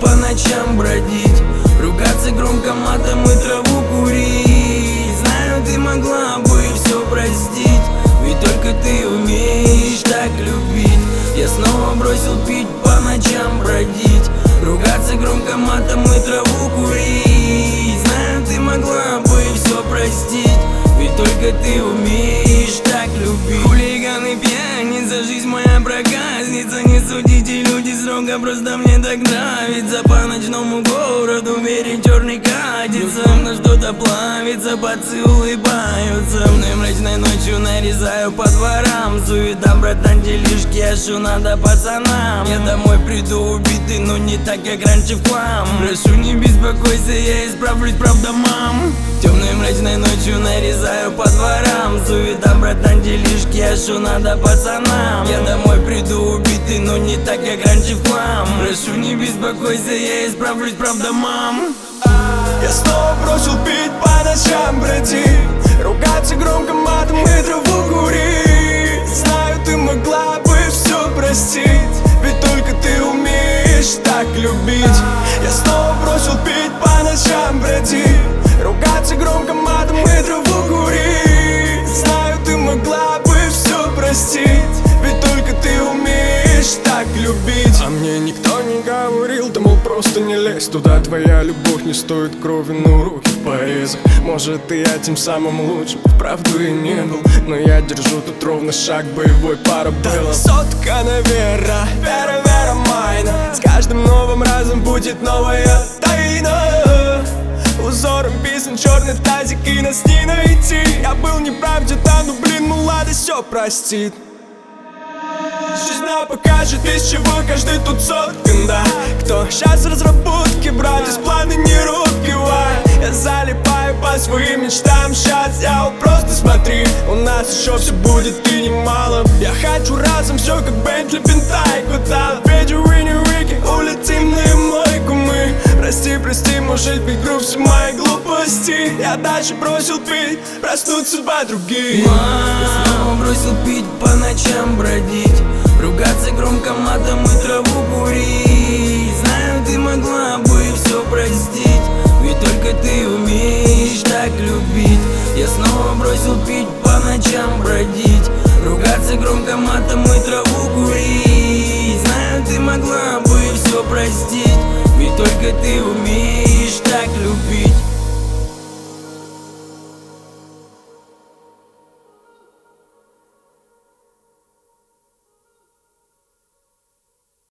по ночам бродить, ругаться громко матом и траву курить. Знаю, ты могла бы все простить, ведь только ты умеешь так любить. Я снова бросил пить, по ночам бродить, ругаться громко матом и траву курить. Знаю, ты могла бы все простить, ведь только ты умеешь так любить. Хулиганы, пьяница, жизнь моя проказница. Не судите, люди строго, просто мне так нравится. По ночному городу верить черный катится, словно что-то плавится, пацы улыбаются. Мной мрачной ночью нарезаю по дворам. Суета, братан, делишки, а шо надо пацанам? Я домой приду убитый, но не так, как раньше в хлам. Прошу, не беспокойся, я исправлюсь, правда, мам. Темной мрачной ночью нарезаю по дворам. Суета, братан, делишки, а шо надо пацанам? Я домой приду убитый, но не так, как раньше в хлам. Прошу, не беспокойся, я исправлюсь, правда, мам. Я снова бросил пить, по ночам бродить, ругаться громко матом и траву курить. Знаю, ты могла бы все простить, ведь только ты умеешь так любить. Я снова бросил пить, по ночам бродить, ругаться громко матом и траву курить. Знаю, ты могла бы все простить, ведь только ты умеешь так любить. А мне никто не говорил, да мол, просто не лезь туда. Твоя любовь не стоит крови, но руки в порезах. Может, и я тем самым лучшим вправду и не был, но я держу тут ровно шаг, боевой парабеллум. Сотка на вера, вера, вера майна. С каждым новым разом будет новая тайна. Узором писан черный тазик, и нас не найти. Я был неправ где-то, ну блин, мулада все простит. Жизнь нам покажет, из чего каждый тут соткан, да. Кто сейчас в разработке, брат, из плана не рубкивай. Я залипаю по своим мечтам, сейчас я вот просто смотри. У нас еще все будет и немало. Я хочу разом все как Бентли, Бентай, куда Педжи, Винни, Рики, улетим на Ямайку мы. Прости, прости, может быть груб все мои глупости. Я дальше бросил пить, проснутся два других. Я снова бросил пить, по ночам бродить, ругаться громко матом и траву курить. Знаю, ты могла бы все простить, ведь только ты умеешь так любить. Я снова бросил пить, по ночам бродить, ругаться громко матом и траву курить. Знаю, ты могла бы все простить, ведь только ты умеешь так